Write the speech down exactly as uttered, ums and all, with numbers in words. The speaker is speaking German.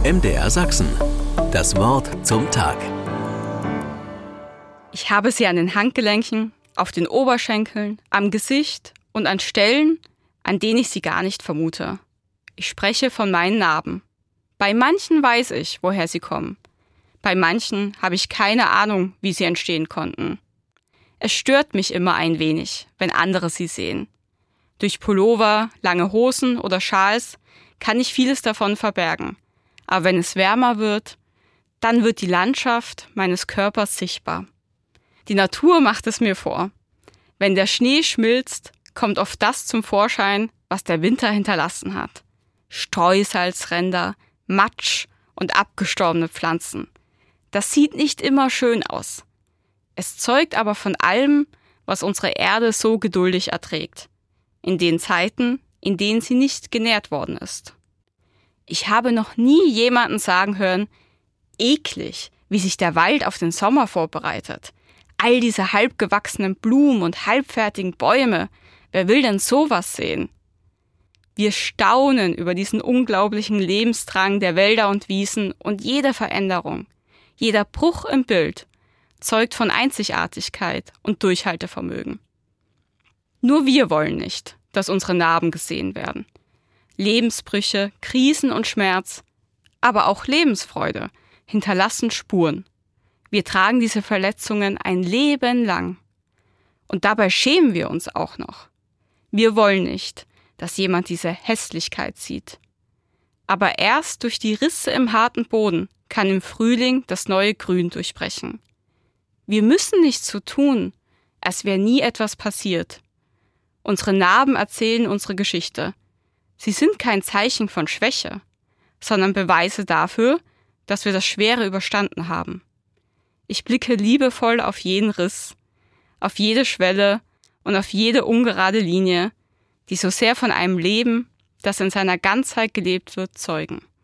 M D R Sachsen. Das Wort zum Tag. Ich habe sie an den Handgelenken, auf den Oberschenkeln, am Gesicht und an Stellen, an denen ich sie gar nicht vermute. Ich spreche von meinen Narben. Bei manchen weiß ich, woher sie kommen. Bei manchen habe ich keine Ahnung, wie sie entstehen konnten. Es stört mich immer ein wenig, wenn andere sie sehen. Durch Pullover, lange Hosen oder Schals kann ich vieles davon verbergen. Aber wenn es wärmer wird, dann wird die Landschaft meines Körpers sichtbar. Die Natur macht es mir vor. Wenn der Schnee schmilzt, kommt oft das zum Vorschein, was der Winter hinterlassen hat. Streusalzränder, Matsch und abgestorbene Pflanzen. Das sieht nicht immer schön aus. Es zeugt aber von allem, was unsere Erde so geduldig erträgt. In den Zeiten, in denen sie nicht genährt worden ist. Ich habe noch nie jemanden sagen hören, eklig, wie sich der Wald auf den Sommer vorbereitet. All diese halbgewachsenen Blumen und halbfertigen Bäume, wer will denn sowas sehen? Wir staunen über diesen unglaublichen Lebensdrang der Wälder und Wiesen und jede Veränderung, jeder Bruch im Bild zeugt von Einzigartigkeit und Durchhaltevermögen. Nur wir wollen nicht, dass unsere Narben gesehen werden. Lebensbrüche, Krisen und Schmerz, aber auch Lebensfreude hinterlassen Spuren. Wir tragen diese Verletzungen ein Leben lang. Und dabei schämen wir uns auch noch. Wir wollen nicht, dass jemand diese Hässlichkeit sieht. Aber erst durch die Risse im harten Boden kann im Frühling das neue Grün durchbrechen. Wir müssen nicht so tun, als wäre nie etwas passiert. Unsere Narben erzählen unsere Geschichte. Sie sind kein Zeichen von Schwäche, sondern Beweise dafür, dass wir das Schwere überstanden haben. Ich blicke liebevoll auf jeden Riss, auf jede Schwelle und auf jede ungerade Linie, die so sehr von einem Leben, das in seiner Ganzheit gelebt wird, zeugen.